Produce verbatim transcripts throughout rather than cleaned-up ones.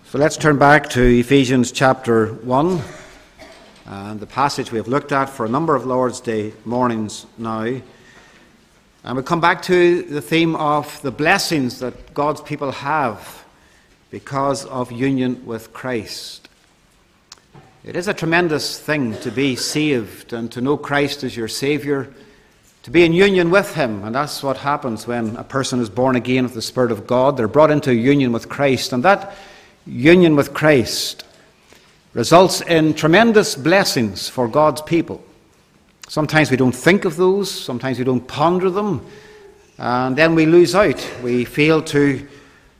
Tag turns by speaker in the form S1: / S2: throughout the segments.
S1: So let's turn back to Ephesians chapter one, and the passage we have looked at for a number of Lord's Day mornings now. And we'll come back to the theme of the blessings that God's people have because of union with Christ. It is a tremendous thing to be saved and to know Christ as your Saviour, to be in union with Him. And that's what happens when a person is born again of the Spirit of God. They're brought into union with Christ, and that union with Christ results in tremendous blessings for God's people. Sometimes we don't think of those, sometimes we don't ponder them, and then we lose out. We fail to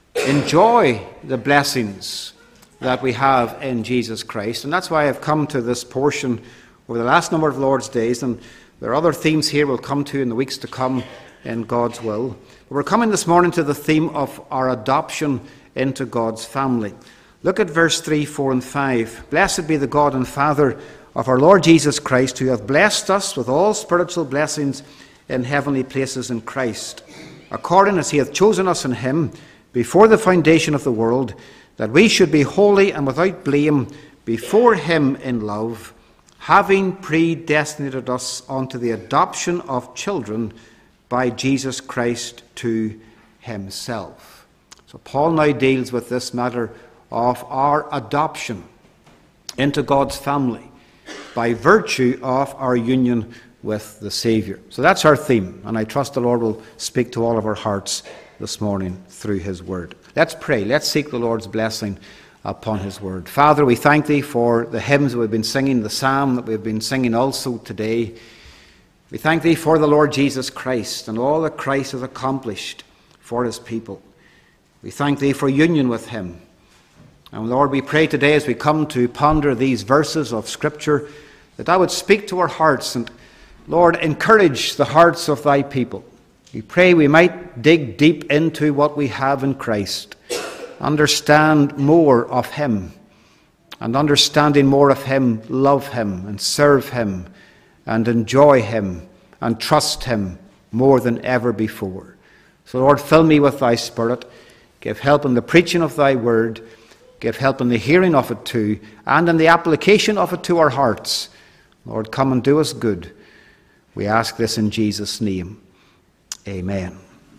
S1: enjoy the blessings that we have in Jesus Christ. And that's why I've come to this portion over the last number of Lord's Days, and there are other themes here we'll come to in the weeks to come in God's will. But we're coming this morning to the theme of our adoption into God's family. Look at verse three, four, and five. Blessed be the God and Father of our Lord Jesus Christ, who hath blessed us with all spiritual blessings in heavenly places in Christ, according as he hath chosen us in him before the foundation of the world, that we should be holy and without blame before him in love, having predestinated us unto the adoption of children by Jesus Christ to himself. So Paul now deals with this matter of our adoption into God's family by virtue of our union with the Saviour. So that's our theme, and I trust the Lord will speak to all of our hearts this morning through his word. Let's pray. Let's seek the Lord's blessing upon his word. Father, we thank thee for the hymns that we've been singing, the psalm that we've been singing also today. We thank thee for the Lord Jesus Christ and all that Christ has accomplished for his people. We thank thee for union with him. And Lord, we pray today as we come to ponder these verses of Scripture that thou would speak to our hearts and, Lord, encourage the hearts of thy people. We pray we might dig deep into what we have in Christ, understand more of him, and understanding more of him, love him and serve him and enjoy him and trust him more than ever before. So Lord, fill me with thy Spirit. Give help in the preaching of thy word. Give help in the hearing of it too, and in the application of it to our hearts. Lord, come and do us good. We ask this in Jesus' name. Amen.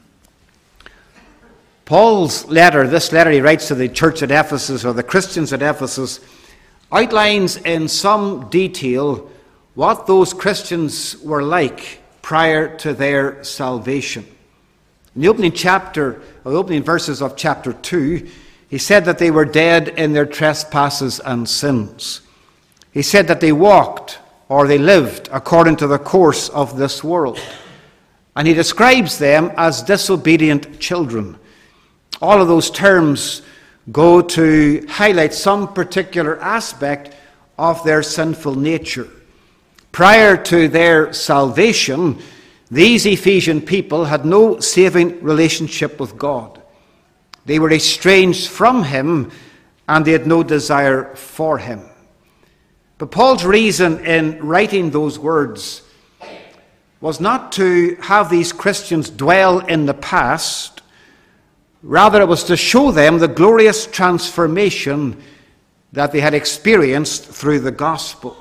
S1: Paul's letter, this letter he writes to the church at Ephesus, or the Christians at Ephesus, outlines in some detail what those Christians were like prior to their salvation. In the opening chapter, or the opening verses of chapter two, he said that they were dead in their trespasses and sins. He said that they walked, or they lived, according to the course of this world. And he describes them as disobedient children. All of those terms go to highlight some particular aspect of their sinful nature. Prior to their salvation, these Ephesian people had no saving relationship with God. They were estranged from him, and they had no desire for him. But Paul's reason in writing those words was not to have these Christians dwell in the past. Rather, it was to show them the glorious transformation that they had experienced through the gospel.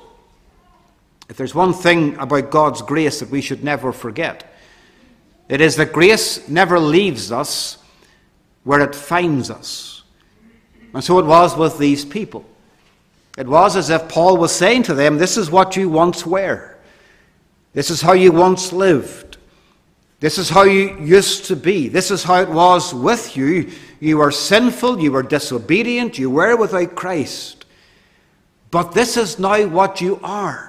S1: If there's one thing about God's grace that we should never forget, it is that grace never leaves us where it finds us. And so it was with these people. It was as if Paul was saying to them, this is what you once were. This is how you once lived. This is how you used to be. This is how it was with you. You were sinful, you were disobedient, you were without Christ. But this is now what you are.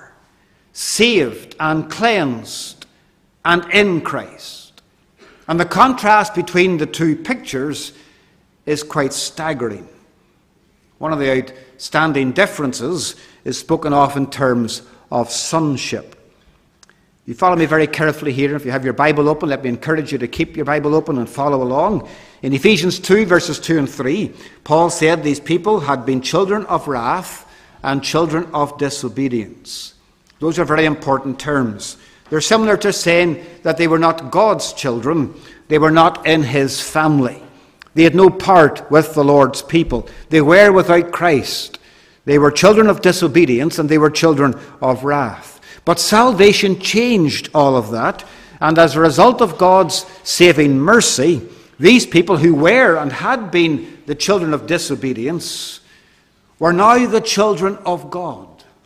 S1: Saved and cleansed and in Christ. And the contrast between the two pictures is quite staggering. One of the outstanding differences is spoken of in terms of sonship. You follow me very carefully here. If you have your Bible open, let me encourage you to keep your Bible open and follow along. In Ephesians two, verses two and three, Paul said these people had been children of wrath and children of disobedience. Those are very important terms. They're similar to saying that they were not God's children, they were not in his family. They had no part with the Lord's people. They were without Christ. They were children of disobedience and they were children of wrath. But salvation changed all of that. And as a result of God's saving mercy, these people who were and had been the children of disobedience were now the children of God.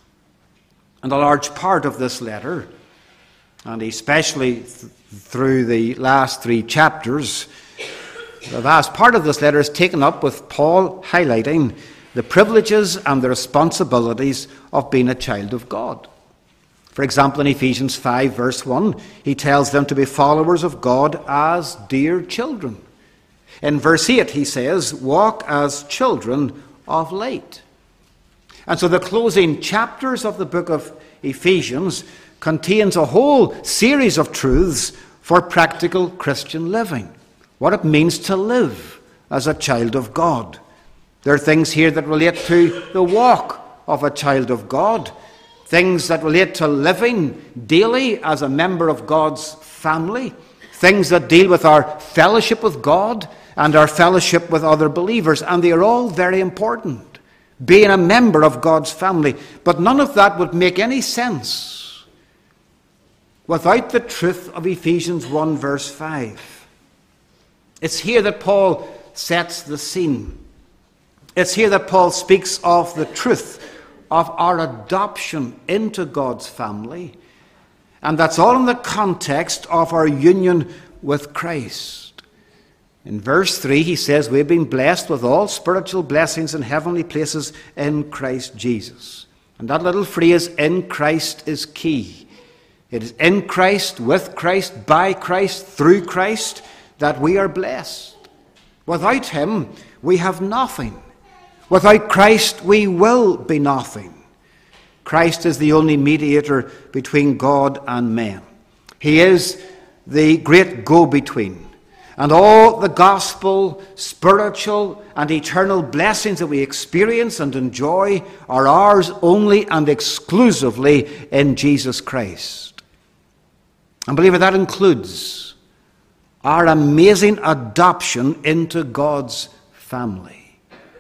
S1: And a large part of this letter, and especially th- through the last three chapters, the vast part of this letter is taken up with Paul highlighting the privileges and the responsibilities of being a child of God. For example, in Ephesians five, verse one, he tells them to be followers of God as dear children. In verse eight, he says, walk as children of light. And so the closing chapters of the book of Ephesians contains a whole series of truths for practical Christian living. What it means to live as a child of God. There are things here that relate to the walk of a child of God. Things that relate to living daily as a member of God's family. Things that deal with our fellowship with God and our fellowship with other believers. And they are all very important. Being a member of God's family. But none of that would make any sense without the truth of Ephesians one, verse five. It's here that Paul sets the scene. It's here that Paul speaks of the truth of our adoption into God's family. And that's all in the context of our union with Christ. In verse three, he says, we've been blessed with all spiritual blessings in heavenly places in Christ Jesus. And that little phrase, in Christ, is key. It is in Christ, with Christ, by Christ, through Christ, that we are blessed. Without him, we have nothing. Without Christ, we will be nothing. Christ is the only mediator between God and men. He is the great go-between. And all the gospel, spiritual, and eternal blessings that we experience and enjoy are ours only and exclusively in Jesus Christ. And believer, that includes our amazing adoption into God's family.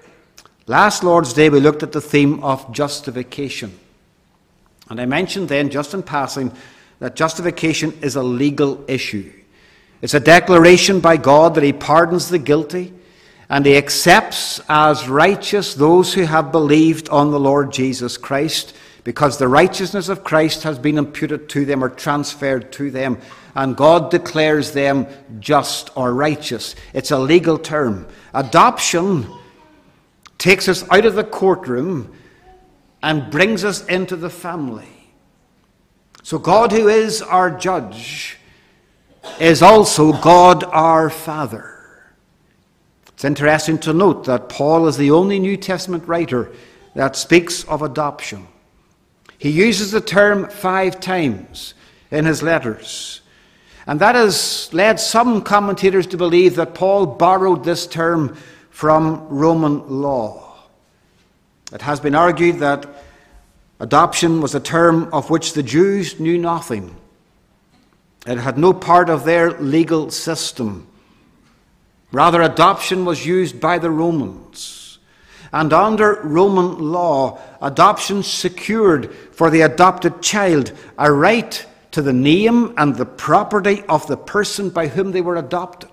S1: Last Lord's Day we looked at the theme of justification. And I mentioned then, just in passing, that justification is a legal issue. It's a declaration by God that he pardons the guilty and he accepts as righteous those who have believed on the Lord Jesus Christ, because the righteousness of Christ has been imputed to them or transferred to them, and God declares them just or righteous. It's a legal term. Adoption takes us out of the courtroom and brings us into the family. So God, who is our judge, is also God our Father. It's interesting to note that Paul is the only New Testament writer that speaks of adoption. He uses the term five times in his letters. And that has led some commentators to believe that Paul borrowed this term from Roman law. It has been argued that adoption was a term of which the Jews knew nothing. It had no part of their legal system. Rather, adoption was used by the Romans. And under Roman law, adoption secured for the adopted child a right to the name and the property of the person by whom they were adopted.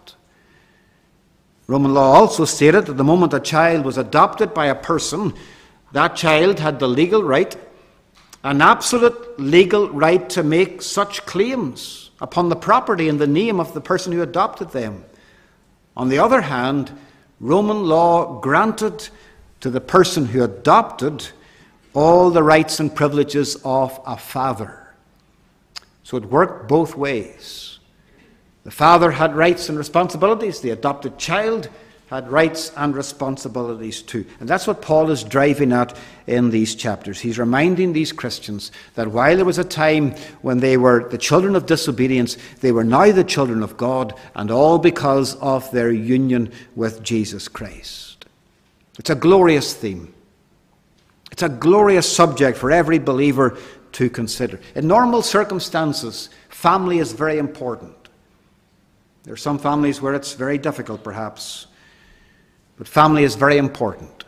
S1: Roman law also stated that the moment a child was adopted by a person, that child had the legal right, an absolute legal right to make such claims upon the property and the name of the person who adopted them. On the other hand, Roman law granted to the person who adopted all the rights and privileges of a father. So it worked both ways. The father had rights and responsibilities. The adopted child had rights and responsibilities too. And that's what Paul is driving at in these chapters. He's reminding these Christians that while there was a time when they were the children of disobedience, they were now the children of God, and all because of their union with Jesus Christ. It's a glorious theme. It's a glorious subject for every believer to consider. In normal circumstances, family is very important. There are some families where it's very difficult, perhaps. But family is very important.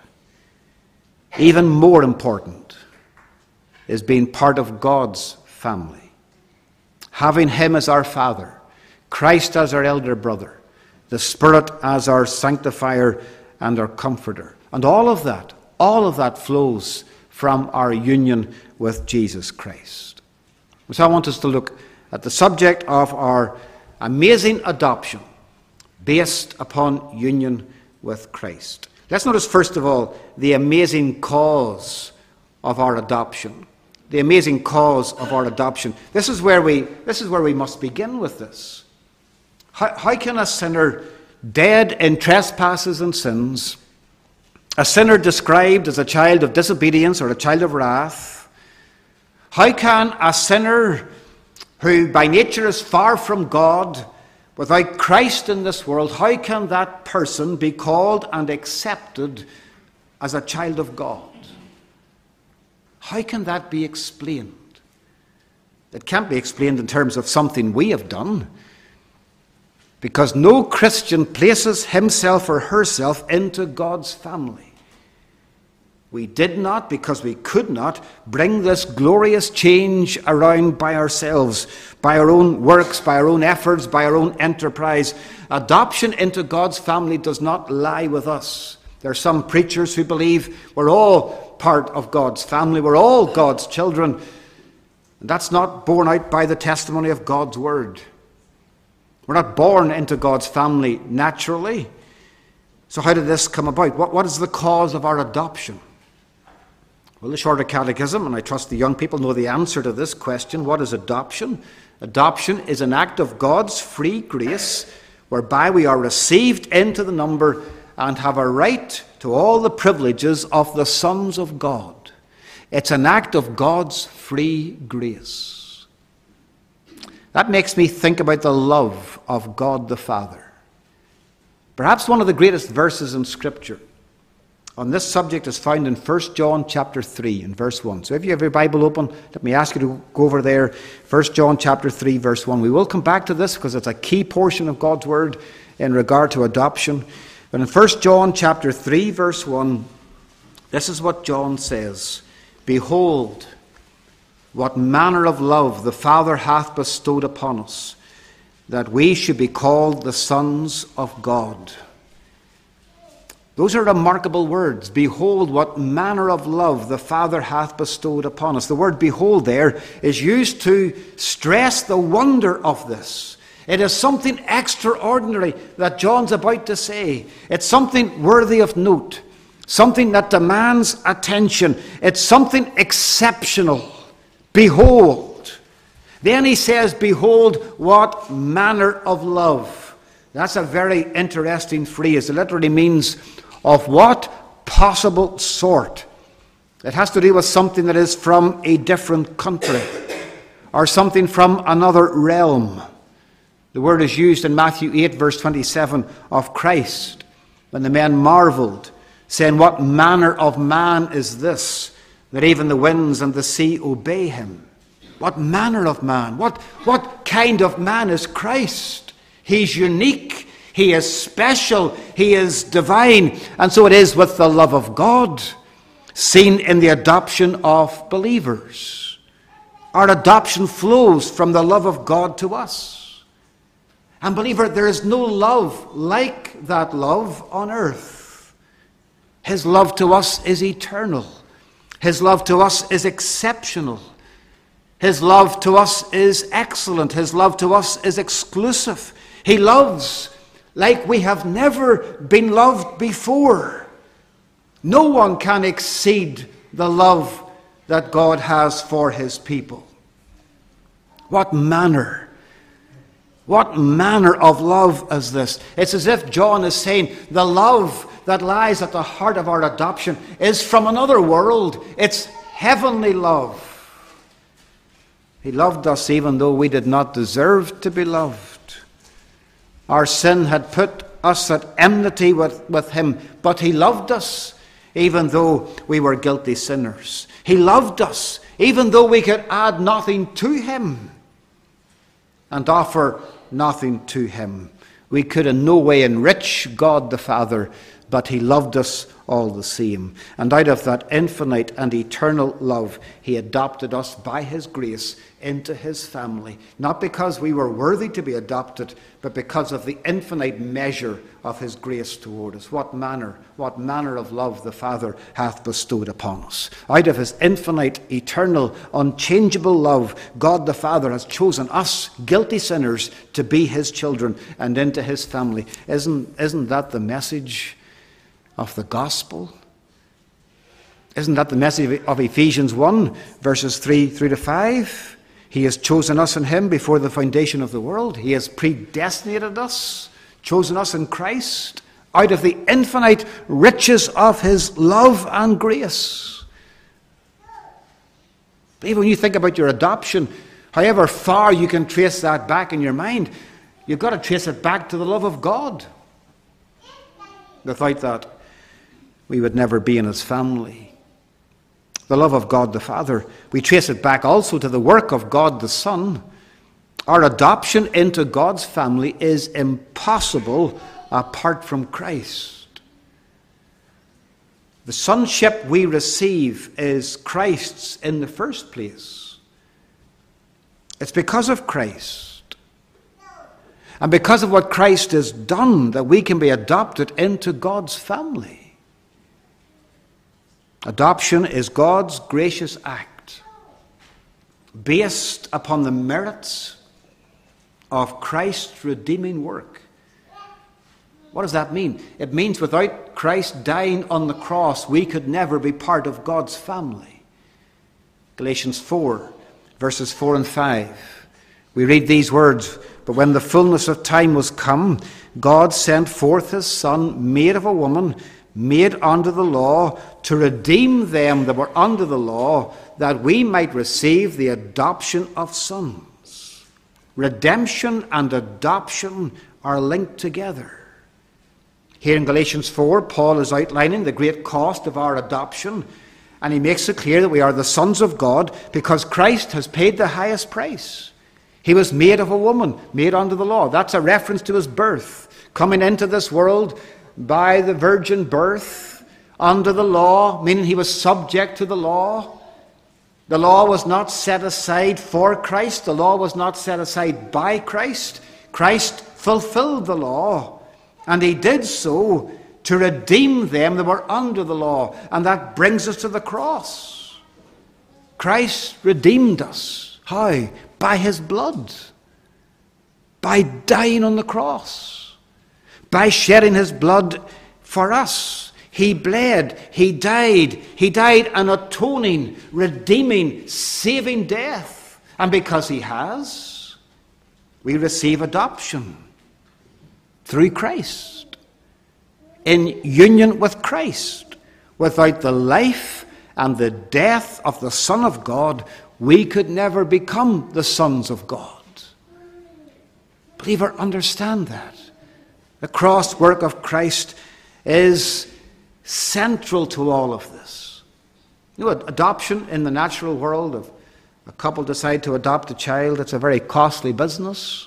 S1: Even more important is being part of God's family. Having Him as our Father, Christ as our elder brother, the Spirit as our sanctifier and our comforter. And all of that, all of that flows from our union with Jesus Christ. So I want us to look at the subject of our amazing adoption based upon union with Christ. Let's notice first of all the amazing cause of our adoption. The amazing cause of our adoption. This is where we, this is where we must begin with this. How, how can a sinner dead in trespasses and sins, a sinner described as a child of disobedience or a child of wrath, how can a sinner who by nature is far from God, without Christ in this world, how can that person be called and accepted as a child of God? How can that be explained? It can't be explained in terms of something we have done, because no Christian places himself or herself into God's family. We did not, because we could not, bring this glorious change around by ourselves, by our own works, by our own efforts, by our own enterprise. Adoption into God's family does not lie with us. There are some preachers who believe we're all part of God's family, we're all God's children. And that's not borne out by the testimony of God's word. We're not born into God's family naturally. So how did this come about? What, what is the cause of our adoption? Well, the Shorter Catechism, and I trust the young people know the answer to this question. What is adoption? Adoption is an act of God's free grace whereby we are received into the number and have a right to all the privileges of the sons of God. It's an act of God's free grace. That makes me think about the love of God the Father. Perhaps one of the greatest verses in Scripture on this subject is found in First John chapter three and verse one. So if you have your Bible open, let me ask you to go over there. First John chapter three verse one. We will come back to this because it's a key portion of God's word in regard to adoption. But in First John chapter three verse one, this is what John says. Behold, what manner of love the Father hath bestowed upon us, that we should be called the sons of God. Those are remarkable words. Behold, what manner of love the Father hath bestowed upon us. The word behold there is used to stress the wonder of this. It is something extraordinary that John's about to say. It's something worthy of note. Something that demands attention. It's something exceptional. Behold. Then he says, behold, what manner of love. That's a very interesting phrase. It literally means of what possible sort. It has to do with something that is from a different country or something from another realm. The word is used in Matthew eight verse twenty-seven of Christ when the men marveled, saying, what manner of man is this, that even the winds and the sea obey him? What manner of man? What, what kind of man is Christ? He's unique. He is special. He is divine. And so it is with the love of God, seen in the adoption of believers. Our adoption flows from the love of God to us. And believer, there is no love like that love on earth. His love to us is eternal. His love to us is exceptional. His love to us is excellent. His love to us is exclusive. He loves like we have never been loved before. No one can exceed the love that God has for his people. What manner, what manner of love is this? It's as if John is saying the love that lies at the heart of our adoption is from another world. It's heavenly love. He loved us even though we did not deserve to be loved. Our sin had put us at enmity with, with him, but he loved us even though we were guilty sinners. He loved us even though we could add nothing to him and offer nothing to him. We could in no way enrich God the Father but he loved us all the same. And out of that infinite and eternal love, he adopted us by his grace into his family. Not because we were worthy to be adopted, but because of the infinite measure of his grace toward us. What manner, what manner of love the Father hath bestowed upon us. Out of his infinite, eternal, unchangeable love, God the Father has chosen us, guilty sinners, to be his children and into his family. Isn't, isn't that the message of the gospel? Isn't that the message of Ephesians one, verses three through to five? He has chosen us in him before the foundation of the world. He has predestinated us, chosen us in Christ, out of the infinite riches of his love and grace. Even when you think about your adoption, however far you can trace that back in your mind, you've got to trace it back to the love of God. Without that, we would never be in his family. The love of God the Father, we trace it back also to the work of God the Son. Our adoption into God's family is impossible apart from Christ. The sonship we receive is Christ's in the first place. It's because of Christ. And because of what Christ has done that we can be adopted into God's family. Adoption is God's gracious act based upon the merits of Christ's redeeming work. What does that mean? It means without Christ dying on the cross, we could never be part of God's family. Galatians four, verses four and five. We read these words, "But when the fullness of time was come, God sent forth his Son, made of a woman, made under the law, to redeem them that were under the law, that we might receive the adoption of sons." Redemption and adoption are linked together. Here in Galatians four, Paul is outlining the great cost of our adoption, and he makes it clear that we are the sons of God because Christ has paid the highest price. He was made of a woman, made under the law. That's a reference to his birth, coming into this world by the virgin birth, under the law, meaning he was subject to the law. The law was not set aside for Christ. The law was not set aside by Christ. Christ fulfilled the law, and he did so to redeem them that were under the law. And that brings us to the cross. Christ redeemed us. How? By his blood. By dying on the cross. By shedding his blood for us. He bled. He died. He died an atoning, redeeming, saving death. And because he has, we receive adoption through Christ. In union with Christ. Without the life and the death of the Son of God, we could never become the sons of God. Believer, understand that. The cross work of Christ is central to all of this. You know, adoption in the natural world, if a couple decide to adopt a child, it's a very costly business.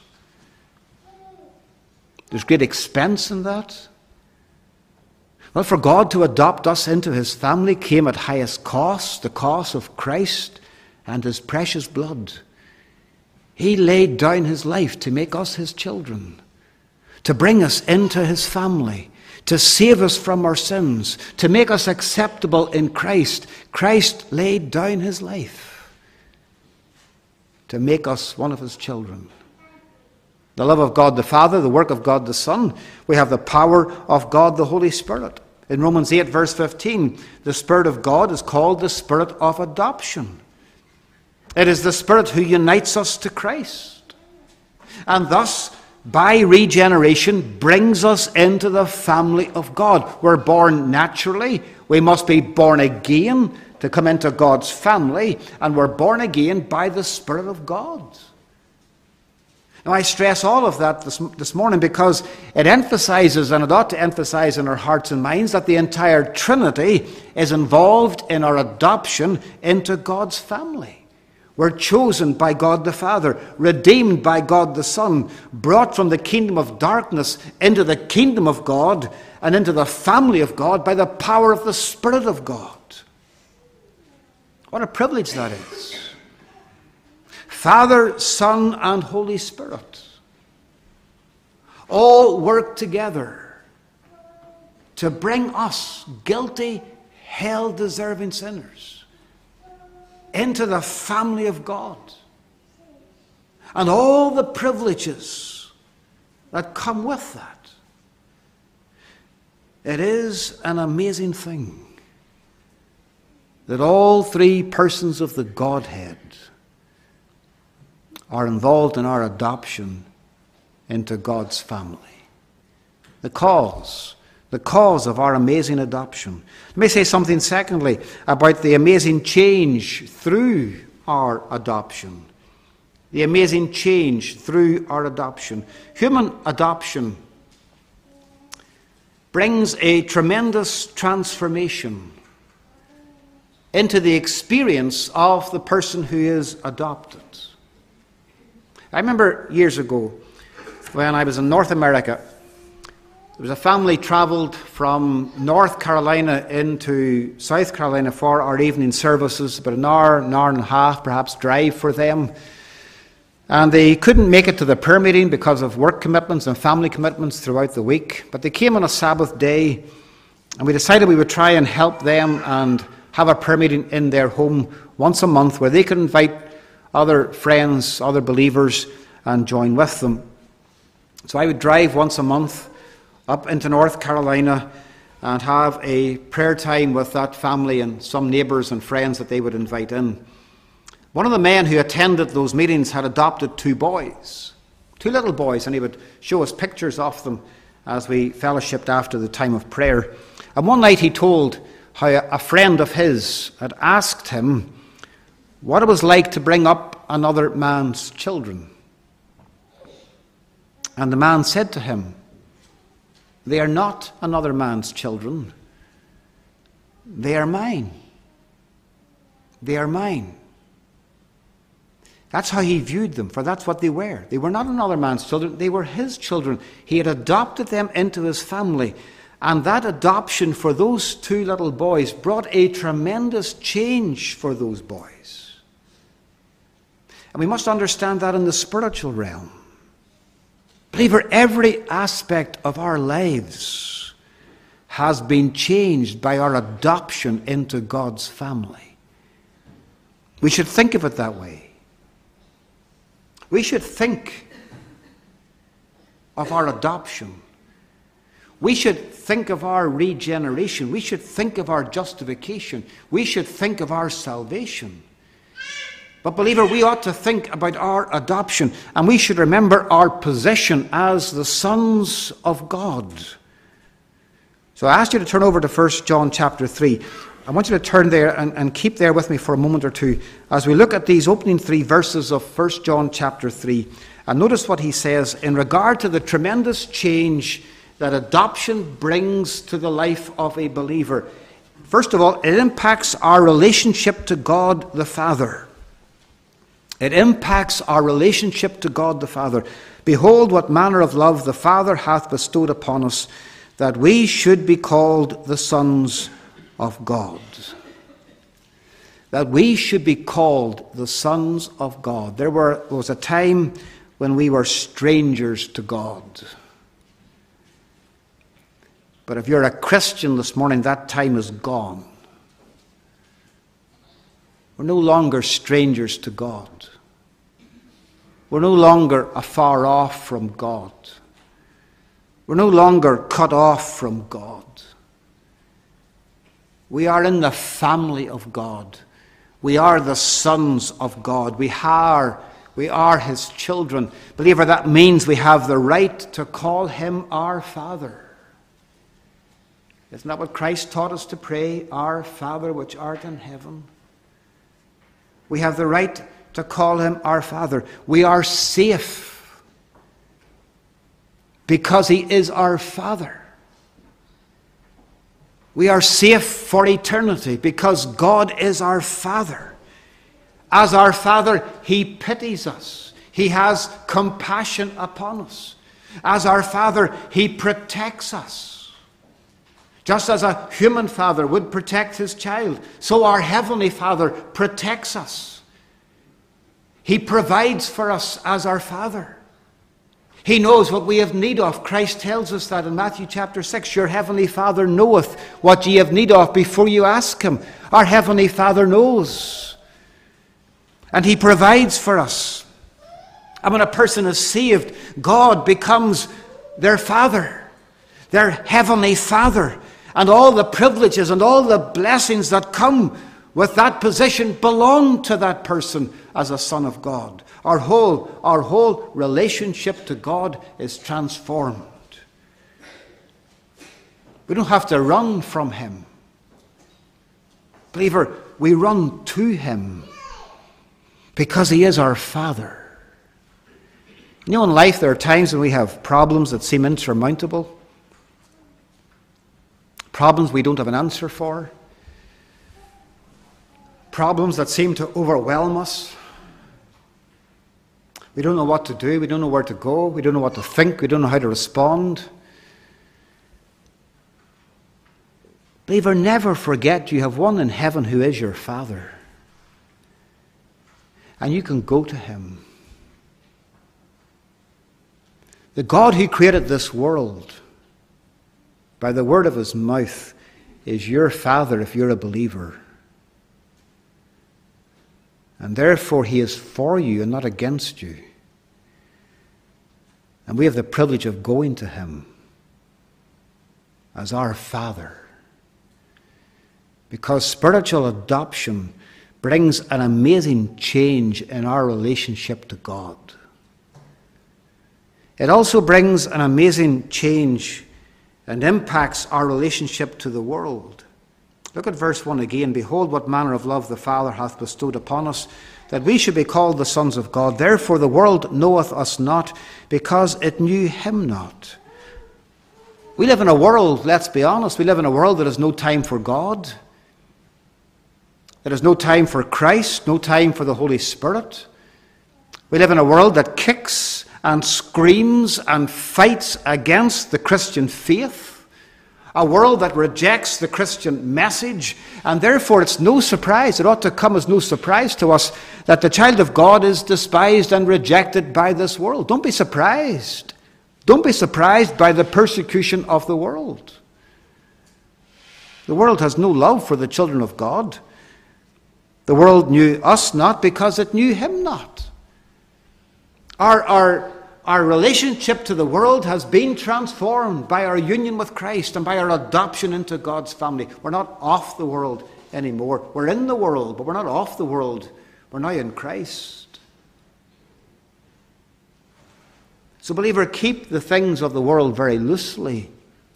S1: There's great expense in that. Well, for God to adopt us into his family came at highest cost, the cost of Christ and his precious blood. He laid down his life to make us his children, to bring us into his family, to save us from our sins, to make us acceptable in Christ. Christ laid down his life to make us one of his children. The love of God the Father, the work of God the Son. We have the power of God the Holy Spirit. In Romans eight, verse fifteen, the Spirit of God is called the Spirit of adoption. It is the Spirit who unites us to Christ. And thus, by regeneration, brings us into the family of God. We're born naturally. We must be born again to come into God's family. And we're born again by the Spirit of God. Now, I stress all of that this, this morning because it emphasizes, and it ought to emphasize in our hearts and minds, that the entire Trinity is involved in our adoption into God's family. We're chosen by God the Father, redeemed by God the Son, brought from the kingdom of darkness into the kingdom of God and into the family of God by the power of the Spirit of God. What a privilege that is. Father, Son, and Holy Spirit all work together to bring us, guilty, hell-deserving sinners, into the family of God. And all the privileges that come with that. It is an amazing thing that all three persons of the Godhead are involved in our adoption into God's family. The cause, the cause of our amazing adoption. Let me say something secondly about the amazing change through our adoption. The amazing change through our adoption. Human adoption brings a tremendous transformation into the experience of the person who is adopted. I remember years ago when I was in North America, there was a family travelled from North Carolina into South Carolina for our evening services, about an hour, an hour and a half perhaps drive for them. And they couldn't make it to the prayer meeting because of work commitments and family commitments throughout the week. But they came on a Sabbath day, and we decided we would try and help them and have a prayer meeting in their home once a month where they could invite other friends, other believers, and join with them. So I would drive once a month up into North Carolina and have a prayer time with that family and some neighbours and friends that they would invite in. One of the men who attended those meetings had adopted two boys, two little boys, and he would show us pictures of them as we fellowshipped after the time of prayer. And one night he told how a friend of his had asked him what it was like to bring up another man's children. And the man said to him, "They are not another man's children. They are mine. They are mine." That's how he viewed them, for that's what they were. They were not another man's children. They were his children. He had adopted them into his family. And that adoption for those two little boys brought a tremendous change for those boys. And we must understand that in the spiritual realm. Believer, every aspect of our lives has been changed by our adoption into God's family. We should think of it that way. We should think of our adoption. We should think of our regeneration. We should think of our justification. We should think of our salvation. But believer, we ought to think about our adoption, and we should remember our position as the sons of God. So I asked you to turn over to First John chapter three. I want you to turn there and, and keep there with me for a moment or two as we look at these opening three verses of First John chapter three. And notice what he says in regard to the tremendous change that adoption brings to the life of a believer. First of all, it impacts our relationship to God the Father. It impacts our relationship to God the Father. Behold, what manner of love the Father hath bestowed upon us, that we should be called the sons of God. That we should be called the sons of God. There were, was a time when we were strangers to God. But if you're a Christian this morning, that time is gone. We're no longer strangers to God. We're no longer afar off from God. We're no longer cut off from God. We are in the family of God. We are the sons of God. We are, we are his children. Believer, that means we have the right to call him our Father. Isn't that what Christ taught us to pray? Our Father which art in heaven. We have the right to call him our Father. We are safe because he is our Father. We are safe for eternity because God is our Father. As our Father, he pities us. He has compassion upon us. As our Father, he protects us. Just as a human father would protect his child, so our Heavenly Father protects us. He provides for us as our Father. He knows what we have need of. Christ tells us that in Matthew chapter six. Your Heavenly Father knoweth what ye have need of before you ask him. Our Heavenly Father knows. And he provides for us. And when a person is saved, God becomes their Father, their Heavenly Father. And all the privileges and all the blessings that come with that position belong to that person as a son of God. Our whole, our whole relationship to God is transformed. We don't have to run from him. Believer, we run to him because he is our Father. You know, in life there are times when we have problems that seem insurmountable. Problems we don't have an answer for. Problems that seem to overwhelm us. We don't know what to do. We don't know where to go. We don't know what to think. We don't know how to respond. Believer, never forget you have one in heaven who is your Father. And you can go to him. The God who created this world by the word of his mouth is your Father if you're a believer. And therefore he is for you and not against you. And we have the privilege of going to him as our Father. Because spiritual adoption brings an amazing change in our relationship to God. It also brings an amazing change and impacts our relationship to the world. Look at verse one again. Behold, what manner of love the Father hath bestowed upon us, that we should be called the sons of God. Therefore the world knoweth us not, because it knew him not. We live in a world, let's be honest, we live in a world that has no time for God. There is no time for Christ, no time for the Holy Spirit. We live in a world that kicks and screams and fights against the Christian faith. A world that rejects the Christian message. And therefore it's no surprise, it ought to come as no surprise to us, that the child of God is despised and rejected by this world. Don't be surprised. Don't be surprised by the persecution of the world. The world has no love for the children of God. The world knew us not because it knew him not. Our, our, our relationship to the world has been transformed by our union with Christ and by our adoption into God's family. We're not off the world anymore. We're in the world, but we're not off the world. We're now in Christ. So, believer, keep the things of the world very loosely.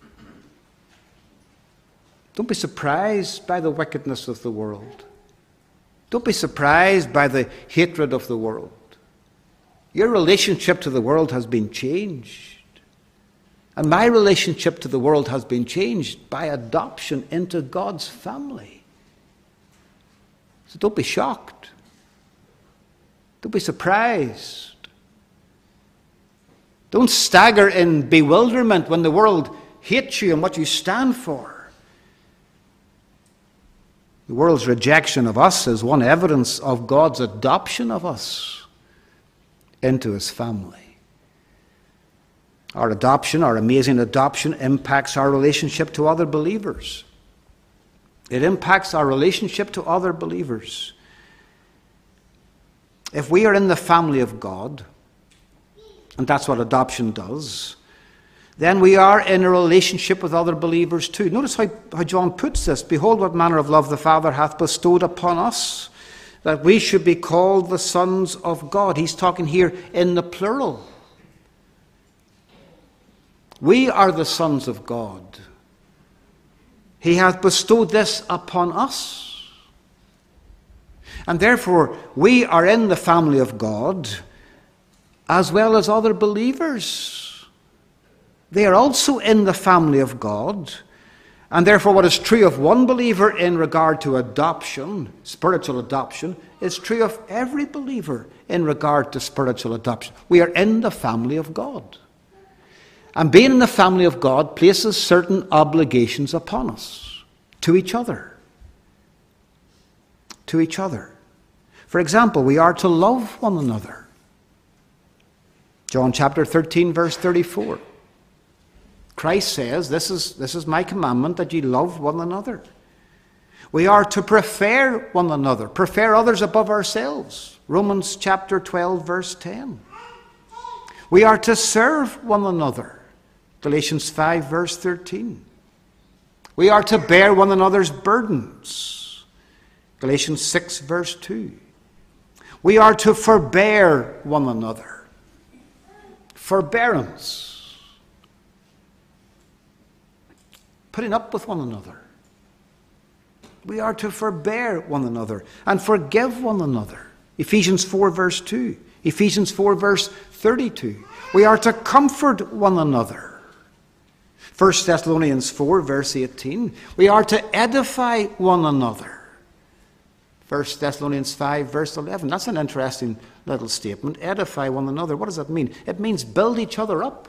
S1: Don't be surprised by the wickedness of the world. Don't be surprised by the hatred of the world. Your relationship to the world has been changed. And my relationship to the world has been changed by adoption into God's family. So don't be shocked. Don't be surprised. Don't stagger in bewilderment when the world hates you and what you stand for. The world's rejection of us is one evidence of God's adoption of us into his family. Our adoption, our amazing adoption, impacts our relationship to other believers. It impacts our relationship to other believers. If we are in the family of God, and that's what adoption does, then we are in a relationship with other believers too. Notice how, how John puts this. Behold, what manner of love the Father hath bestowed upon us, that we should be called the sons of God. He's talking here in the plural. We are the sons of God. He hath bestowed this upon us. And therefore, we are in the family of God as well as other believers. They are also in the family of God, And therefore what is true of one believer in regard to adoption, spiritual adoption, is true of every believer in regard to spiritual adoption. We are in the family of God. And being in the family of God places certain obligations upon us, to each other. To each other. For example, we are to love one another. John chapter thirteen, verse thirty-four. Christ says, this is, this is my commandment, that ye love one another. We are to prefer one another, prefer others above ourselves. Romans chapter twelve, verse ten. We are to serve one another. Galatians five, verse thirteen. We are to bear one another's burdens. Galatians six, verse two. We are to forbear one another. Forbearance. Putting up with one another. We are to forbear one another and forgive one another. Ephesians four, verse two. Ephesians four, verse thirty-two. We are to comfort one another. First Thessalonians four, verse eighteen. We are to edify one another. First Thessalonians five, verse eleven. That's an interesting little statement. Edify one another. What does that mean? It means build each other up.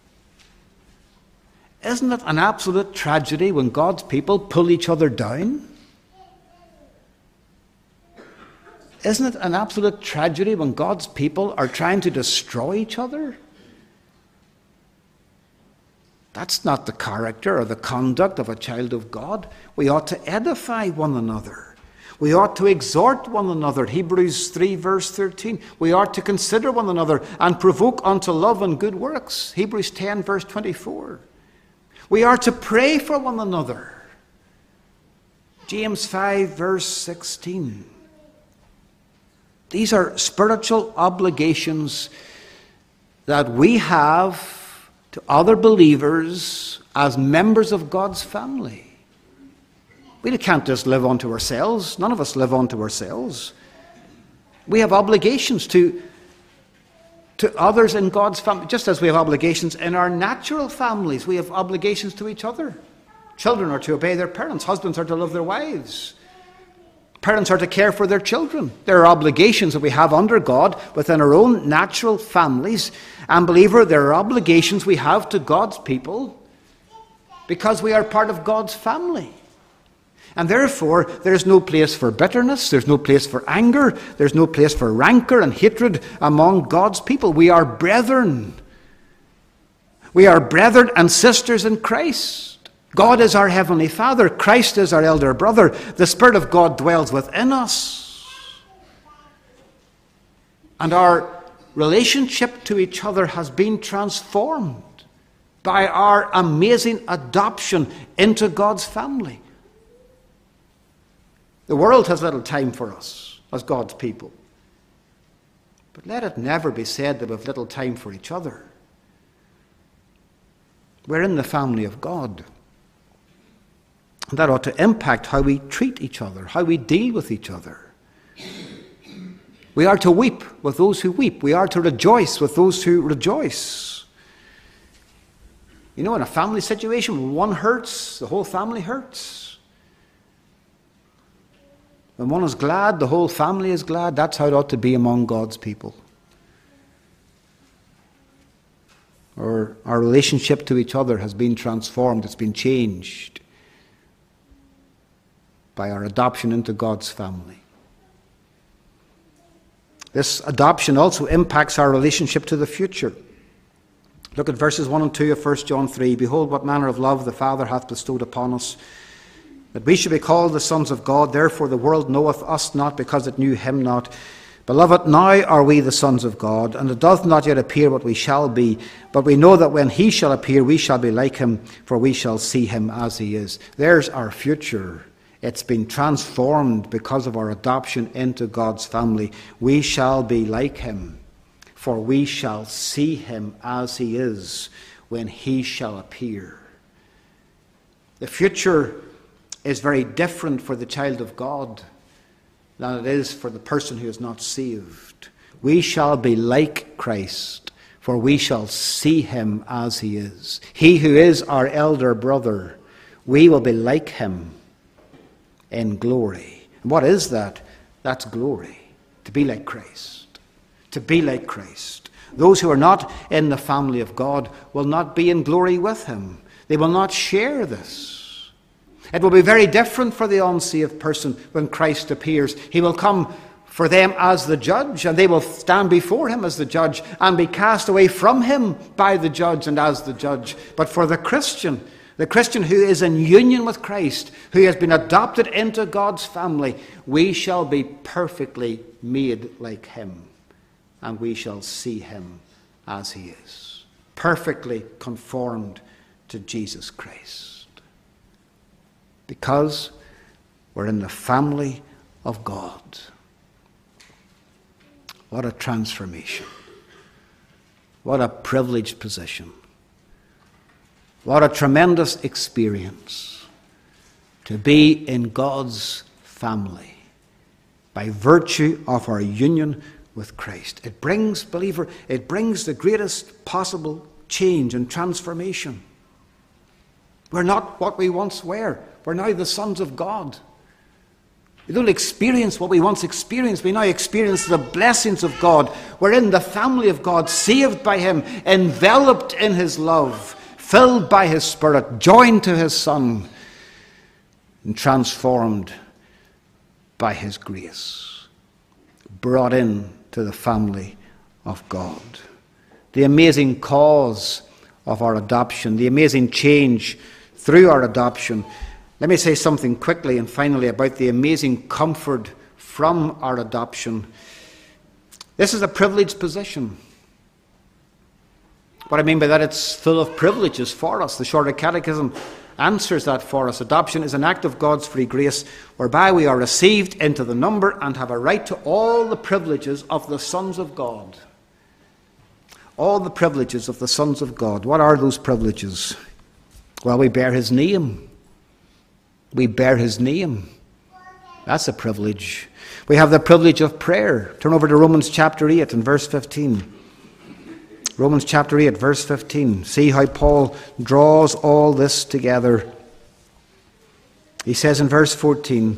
S1: Isn't it an absolute tragedy when God's people pull each other down? Isn't it an absolute tragedy when God's people are trying to destroy each other? That's not the character or the conduct of a child of God. We ought to edify one another. We ought to exhort one another. Hebrews three, verse thirteen. We ought to consider one another and provoke unto love and good works. Hebrews ten, verse twenty-four. We are to pray for one another. James five, verse sixteen. These are spiritual obligations that we have to other believers as members of God's family. We can't just live unto ourselves. None of us live unto ourselves. We have obligations to, to others in God's family, just as we have obligations in our natural families. We have obligations to each other. Children are to obey their parents. Husbands are to love their wives. Parents are to care for their children. There are obligations that we have under God within our own natural families. And believer, there are obligations we have to God's people because we are part of God's family. And therefore, there's no place for bitterness, there's no place for anger, there's no place for rancor and hatred among God's people. We are brethren. We are brethren and sisters in Christ. God is our heavenly Father. Christ is our elder brother. The Spirit of God dwells within us. And our relationship to each other has been transformed by our amazing adoption into God's family. The world has little time for us as God's people. But let it never be said that we have little time for each other. We're in the family of God. And that ought to impact how we treat each other, how we deal with each other. We are to weep with those who weep. We are to rejoice with those who rejoice. You know, in a family situation, when one hurts, the whole family hurts. When one is glad, the whole family is glad. That's how it ought to be among God's people. Or our relationship to each other has been transformed, it's been changed by our adoption into God's family. This adoption also impacts our relationship to the future. Look at verses one and two of First John three. Behold, what manner of love the Father hath bestowed upon us, that we should be called the sons of God. Therefore the world knoweth us not, because it knew him not. Beloved, now are we the sons of God, and it doth not yet appear what we shall be. But we know that when he shall appear, we shall be like him, for we shall see him as he is. There's our future. It's been transformed because of our adoption into God's family. We shall be like him, for we shall see him as he is when he shall appear. The future is very different for the child of God than it is for the person who is not saved. We shall be like Christ, for we shall see him as he is. He who is our elder brother We will be like him in glory. And what is that? That's glory. To be like Christ. To be like Christ. Those who are not in the family of God will not be in glory with him. They will not share this. It will be very different for the unsaved person when Christ appears. He will come for them as the judge, and they will stand before him as the judge and be cast away from him by the judge and as the judge. But for the Christian, the Christian who is in union with Christ, who has been adopted into God's family, we shall be perfectly made like him, and we shall see him as he is, perfectly conformed to Jesus Christ. Because we're in the family of God. What a transformation. What a privileged position. What a tremendous experience to be in God's family by virtue of our union with Christ. It brings, believer, it brings the greatest possible change and transformation. We're not what we once were. We're now the sons of God. We don't experience what we once experienced. We now experience the blessings of God. We're in the family of God, saved by him, enveloped in his love, filled by his Spirit, joined to his Son, and transformed by his grace, brought in to the family of God. The amazing cause of our adoption, the amazing change through our adoption. Let me say something quickly and finally about the amazing comfort from our adoption. This is a privileged position. What I mean by that, it's full of privileges for us. The Shorter Catechism answers that for us. Adoption is an act of God's free grace whereby we are received into the number and have a right to all the privileges of the sons of God. All the privileges of the sons of God. What are those privileges? Well, we bear his name. We bear his name. That's a privilege. We have the privilege of prayer. Turn over to Romans chapter eight and verse fifteen. Romans chapter eight, verse fifteen. See how Paul draws all this together. He says in verse fourteen,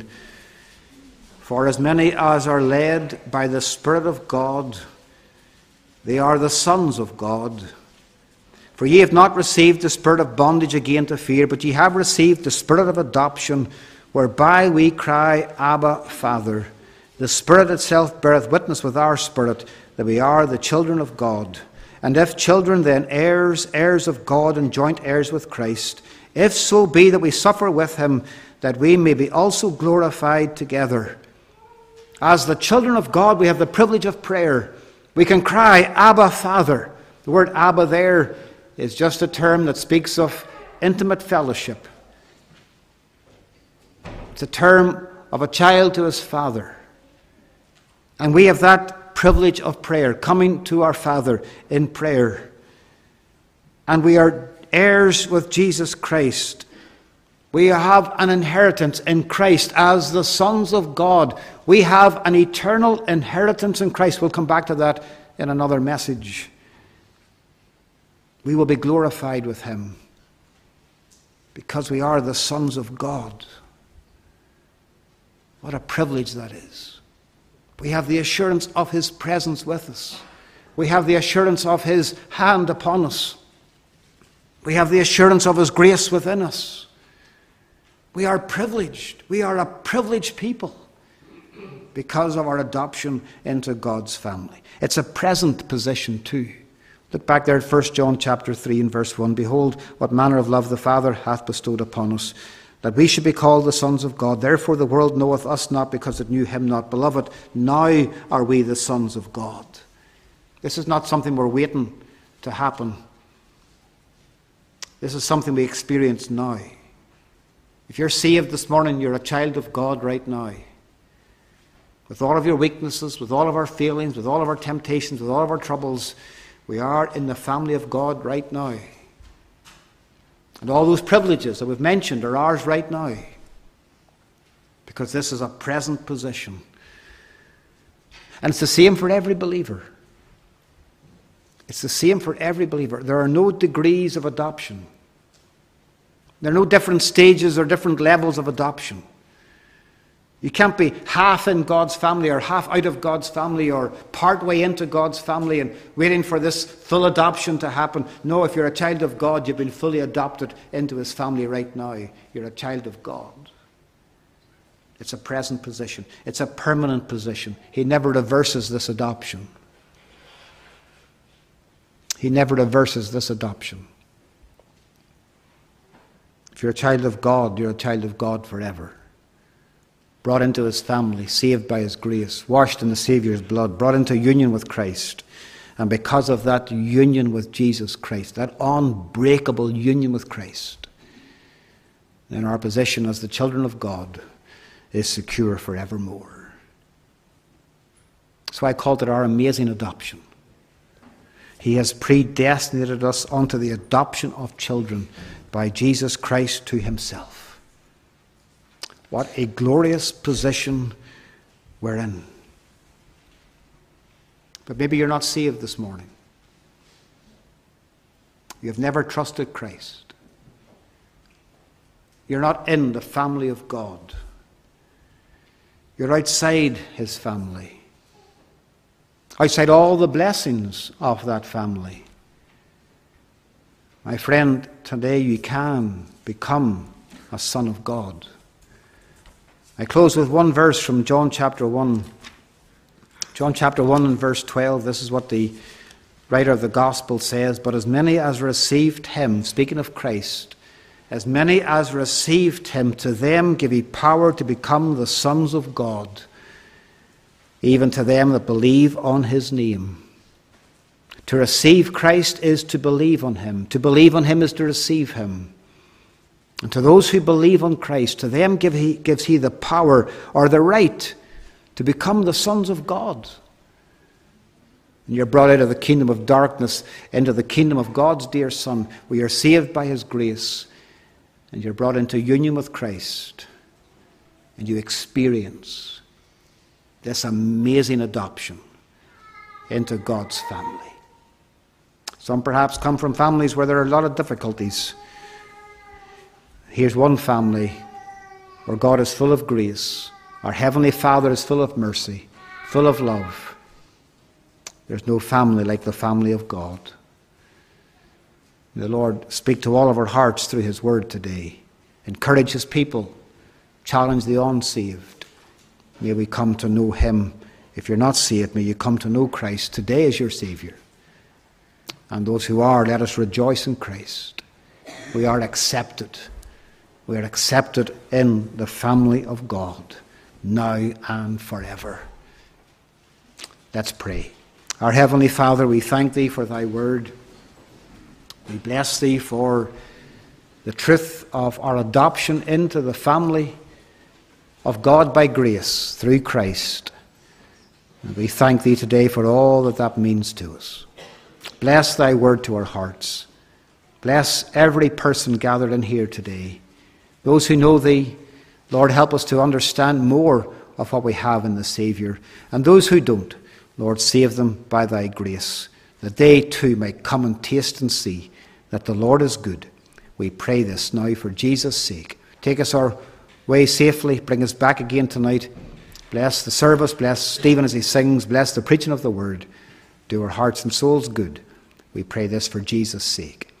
S1: "For as many as are led by the Spirit of God, they are the sons of God. For ye have not received the spirit of bondage again to fear, but ye have received the spirit of adoption, whereby we cry, Abba, Father. The Spirit itself beareth witness with our spirit that we are the children of God. And if children, then heirs, heirs of God, and joint heirs with Christ, if so be that we suffer with him, that we may be also glorified together." As the children of God, we have the privilege of prayer. We can cry, Abba, Father. The word Abba there is just a term that speaks of intimate fellowship. It's a term of a child to his father. And we have that privilege of prayer, coming to our Father in prayer. And we are heirs with Jesus Christ. We have an inheritance in Christ as the sons of God. We have an eternal inheritance in Christ. We'll come back to that in another message. We will be glorified with him because we are the sons of God. What a privilege that is. We have the assurance of his presence with us. We have the assurance of his hand upon us. We have the assurance of his grace within us. We are privileged. We are a privileged people because of our adoption into God's family. It's a present position too. Look back there at First John chapter three and verse one. "Behold, what manner of love the Father hath bestowed upon us, that we should be called the sons of God. Therefore the world knoweth us not, because it knew him not. Beloved, now are we the sons of God." This is not something we're waiting to happen. This is something we experience now. If you're saved this morning, you're a child of God right now. With all of your weaknesses, with all of our failings, with all of our temptations, with all of our troubles, we are in the family of God right now. And all those privileges that we've mentioned are ours right now. Because this is a present position. And it's the same for every believer. It's the same for every believer. There are no degrees of adoption. There are no different stages or different levels of adoption. You can't be half in God's family or half out of God's family or part way into God's family and waiting for this full adoption to happen. No, if you're a child of God, you've been fully adopted into his family right now. You're a child of God. It's a present position. It's a permanent position. He never reverses this adoption. He never reverses this adoption. If you're a child of God, you're a child of God forever. Brought into his family, saved by his grace, washed in the Saviour's blood, brought into union with Christ. And because of that union with Jesus Christ, that unbreakable union with Christ, then our position as the children of God is secure forevermore. That's why I called it our amazing adoption. He has predestinated us unto the adoption of children by Jesus Christ to himself. What a glorious position we're in. But maybe you're not saved this morning. You have never trusted Christ. You're not in the family of God. You're outside his family. Outside all the blessings of that family. My friend, today you can become a son of God. I close with one verse from John chapter one. John chapter one and verse twelve. This is what the writer of the gospel says. But as many as received him, speaking of Christ, as many as received him, to them give he power to become the sons of God, even to them that believe on his name. To receive Christ is to believe on him. To believe on him is to receive him. And to those who believe on Christ, to them give he, gives he the power or the right to become the sons of God. And you're brought out of the kingdom of darkness into the kingdom of God's dear Son, where you're saved by his grace, and you're brought into union with Christ, and you experience this amazing adoption into God's family. Some perhaps come from families where there are a lot of difficulties. Here's one family where God is full of grace. Our Heavenly Father is full of mercy, full of love. There's no family like the family of God. May the Lord speak to all of our hearts through his word today. Encourage his people. Challenge the unsaved. May we come to know him. If you're not saved, may you come to know Christ today as your Saviour. And those who are, let us rejoice in Christ. We are accepted. We are accepted in the family of God, now and forever. Let's pray. Our Heavenly Father, we thank thee for thy word. We bless thee for the truth of our adoption into the family of God by grace through Christ. And we thank thee today for all that that means to us. Bless thy word to our hearts. Bless every person gathered in here today. Those who know thee, Lord, help us to understand more of what we have in the Saviour. And those who don't, Lord, save them by thy grace, that they too might come and taste and see that the Lord is good. We pray this now for Jesus' sake. Take us our way safely. Bring us back again tonight. Bless the service. Bless Stephen as he sings. Bless the preaching of the word. Do our hearts and souls good. We pray this for Jesus' sake.